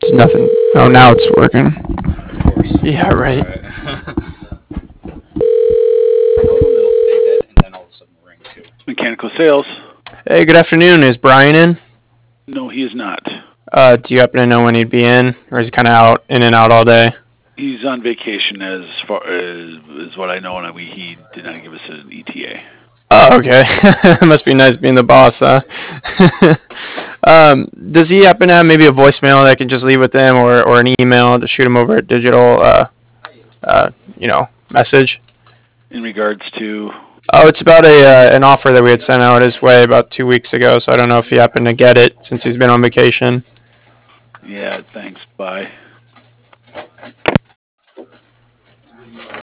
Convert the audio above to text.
There's nothing. Oh, now it's working. Of course. Yeah, right. Alright. Normally it'll stay dead and then all of a sudden ring too. Mechanical sales. Hey, good afternoon. Is Brian in? No, he is not. Do you happen to know when he'd be in, or is he kind of out, in and out all day? He's on vacation as far as what I know, and he did not give us an ETA. Oh, okay. Must be nice being the boss, huh? Does he happen to have maybe a voicemail that I can just leave with him, or an email to shoot him over a digital, message? In regards to, Oh, it's about an offer that we had sent out his way about 2 weeks ago, so I don't know if he happened to get it since he's been on vacation. yeah, thanks, bye.